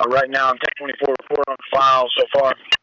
Right now, I'm 1024 report on file so far.